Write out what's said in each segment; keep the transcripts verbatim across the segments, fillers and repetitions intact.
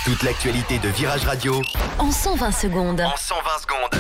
Toute l'actualité de Virage Radio en cent vingt secondes. En cent vingt secondes.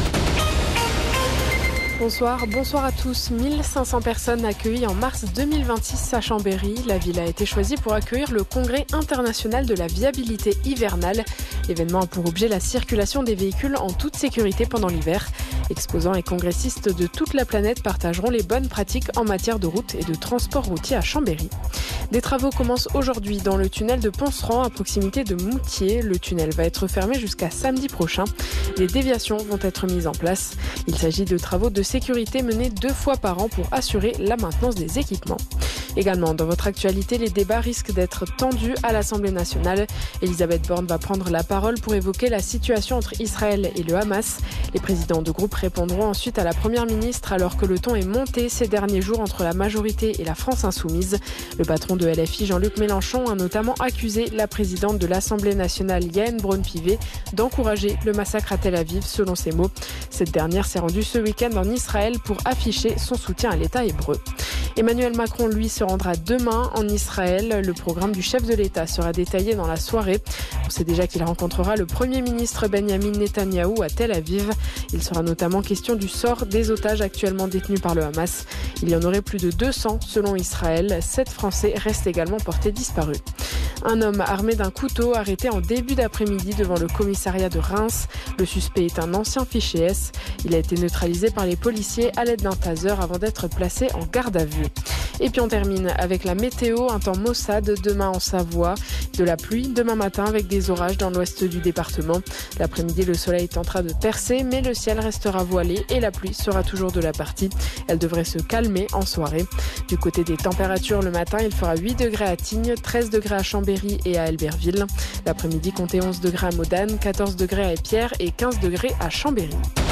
Bonsoir, bonsoir à tous. mille cinq cents personnes accueillies en mars deux mille vingt-six à Chambéry. La ville a été choisie pour accueillir le Congrès international de la viabilité hivernale. L'événement a pour objet la circulation des véhicules en toute sécurité pendant l'hiver. Exposants et congressistes de toute la planète partageront les bonnes pratiques en matière de route et de transport routier à Chambéry. Des travaux commencent aujourd'hui dans le tunnel de Ponceran à proximité de Moutier. Le tunnel va être fermé jusqu'à samedi prochain. Les déviations vont être mises en place. Il s'agit de travaux de sécurité menés deux fois par an pour assurer la maintenance des équipements. Également, dans votre actualité, les débats risquent d'être tendus à l'Assemblée nationale. Elisabeth Borne va prendre la parole pour évoquer la situation entre Israël et le Hamas. Les présidents de groupe répondront ensuite à la Première ministre alors que le ton est monté ces derniers jours entre la majorité et la France insoumise. Le patron de L F I, Jean-Luc Mélenchon, a notamment accusé la présidente de l'Assemblée nationale, Yael Braun-Pivet, d'encourager le massacre à Tel Aviv, selon ses mots. Cette dernière s'est rendue ce week-end en Israël pour afficher son soutien à l'État hébreu. Emmanuel Macron, lui, se rendra demain en Israël. Le programme du chef de l'État sera détaillé dans la soirée. On sait déjà qu'il rencontrera le Premier ministre Benyamin Netanyahou à Tel Aviv. Il sera notamment question du sort des otages actuellement détenus par le Hamas. Il y en aurait plus de deux cents selon Israël. Sept Français restent également portés disparus. Un homme armé d'un couteau arrêté en début d'après-midi devant le commissariat de Reims. Le suspect est un ancien fiché S. Il a été neutralisé par les policiers à l'aide d'un taser avant d'être placé en garde à vue. Et puis on termine avec la météo, un temps maussade demain en Savoie, de la pluie demain matin avec des orages dans l'ouest du département. L'après-midi, le soleil tentera de percer, mais le ciel restera voilé et la pluie sera toujours de la partie. Elle devrait se calmer en soirée. Du côté des températures, le matin, il fera huit degrés à Tignes, treize degrés à Chambéry et à Albertville. L'après-midi, comptez onze degrés à Modane, quatorze degrés à Épierre et quinze degrés à Chambéry.